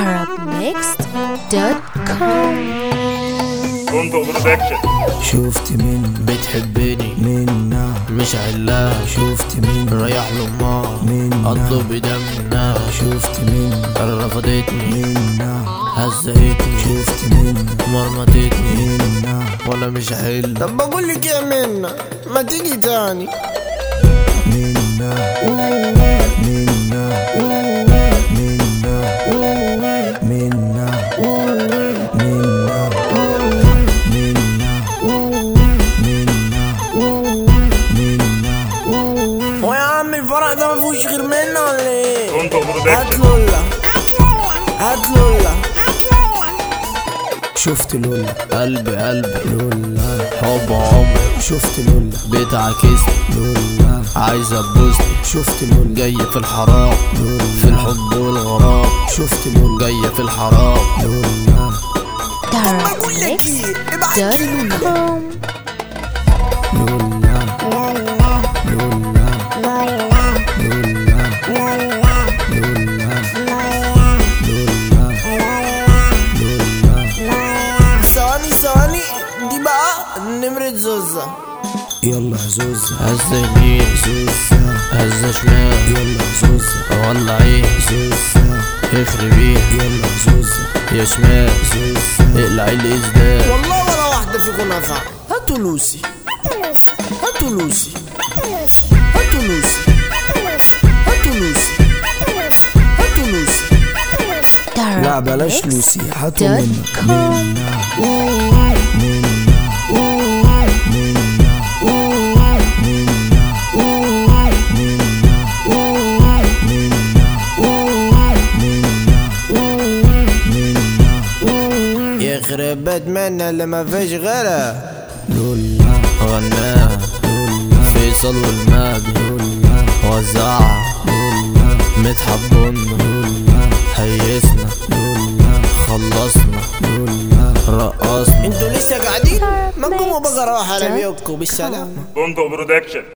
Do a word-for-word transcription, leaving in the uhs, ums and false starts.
arab mixed دوت كوم. بندق برودكشن. شفت مين بتحبني منا مش علاش، شفت مين رايح لأمها منا اطلب دمنا، شفت مين رفضتني منا هزقتني، شفت مين مرمطتني منا وانا مش حل. طب بقول لك يا منا ما تيجي تاني منا منا منا منا منا هو يا عم الفرح ده ما فيهوش غير منا ولا ايه؟ بندق هات برودكشن. لولا هات لولا شفت لولا قلبي قلبي لولا حب عمري شفت لولا بتعكسني، لولا عايزة تبوسني، شفت لولا جاية في الحرام في الحب والغرام، شفت لولا جاية في الحرام. لولا arab بقول لك mixed ايه ابعت لي دوت لولا كوم. لولا لولا لولا ثواني ثواني دي بقى نمرة زوزة. يلا يا زوزة هزة يمين زوزة هزة شمال، يلا يا زوزة ولع عين زوزة اخربيه يلا يا زوزة يا شمال، زوزة اقلعي الازداد. والله ولا واحدة فيكم نافعة. هاتوا لوسي هاتوا لوسي هاتوا لوسي هاتوا لوسي هاتوا لوسي لا بلاش لوسي هاتوا منا دوت منا يخرب بيت منا اللي ما فيش غيرها. لولا غناها فيصل والماجد وزعها مدحت بنا هيسنا خلصنا رقصنا. انتوا لسه قاعدين؟ ما تقوموا بقى روح على بيوتكم بالسلامة. بندق برودكشن.